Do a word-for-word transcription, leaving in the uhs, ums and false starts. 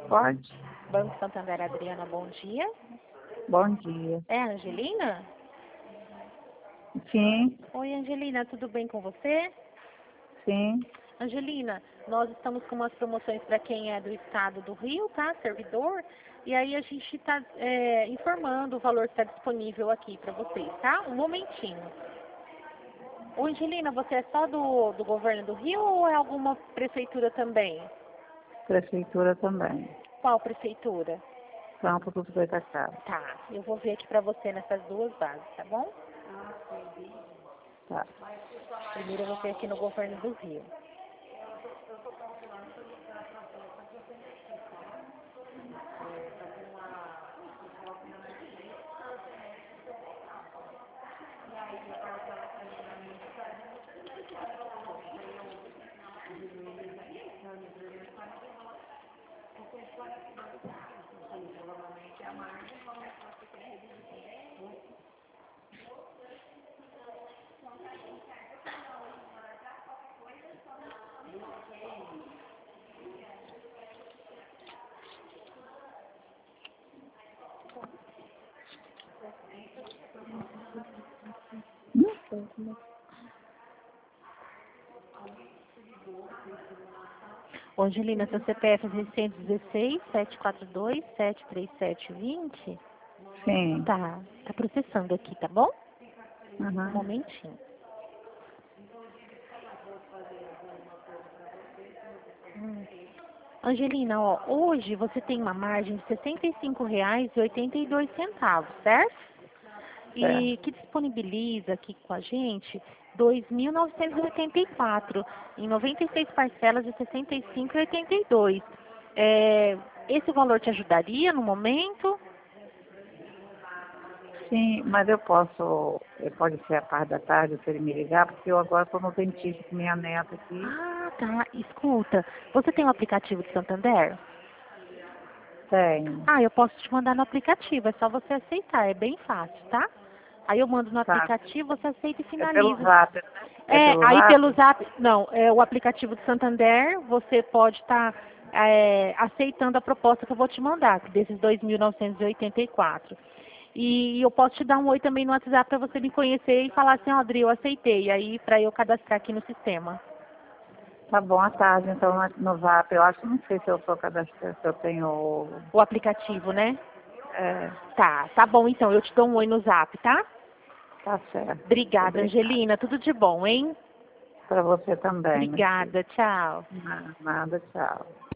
Pode? Banco Santander, Adriana, bom dia. Bom dia. É a Angelina? Sim, Oi, Angelina, tudo bem com você? sim. Angelina, nós estamos com umas promoções para quem é do estado do Rio, tá? Servidor. E aí a gente está é, informando o valor que está disponível aqui para vocês, tá? Um momentinho. Ô, Angelina, você é só do, do governo do Rio ou é alguma prefeitura também? Prefeitura também. Qual prefeitura? Campo dos Goitacazes. Tá, eu vou ver aqui para você nessas duas bases, tá bom? Tá. Primeiro eu vou ver aqui no governo do Rio. Ô, Angelina, seu C P F é seiscentos e dezesseis, setecentos e quarenta e dois, setecentos e trinta e sete, vinte? Sim. Tá, tá processando aqui, tá bom? Um Uhum. momentinho. Hum. Angelina, ó, hoje você tem uma margem de sessenta e cinco reais e oitenta e dois centavos, certo? Certo. E que disponibiliza aqui com a gente dois mil novecentos e oitenta e quatro em noventa e seis parcelas de sessenta e cinco reais e oitenta e dois. É, esse valor te ajudaria no momento? Sim, mas eu posso, eh, pode ser a parte da tarde, se ele me ligar, porque eu agora estou no dentista com minha neta aqui. Ah, tá. Escuta, você tem o aplicativo de Santander? Tenho. Ah, eu posso te mandar no aplicativo, é só você aceitar, é bem fácil, tá? Aí eu mando no Tá. aplicativo, você aceita e É pelo finaliza. Zap, né? É É, pelo aí pelo Zap? Zap, não, é o aplicativo de Santander, você pode estar aceitando a proposta que eu vou te mandar, desses dois mil novecentos e oitenta e quatro. E eu posso te dar um oi também no WhatsApp para você me conhecer e falar assim, ó, Adri, eu aceitei, aí para eu cadastrar aqui no sistema. Tá bom, à tarde, então, no Zap. Eu acho, não sei se eu sou cadastrada, se eu tenho... O aplicativo, né? É, Tá, tá bom então, eu te dou um oi no Zap, tá? tá certo. Obrigada, Obrigada. Angelina, tudo de bom, hein? Para você também, meu filho. Obrigada, tchau. Nada, tchau.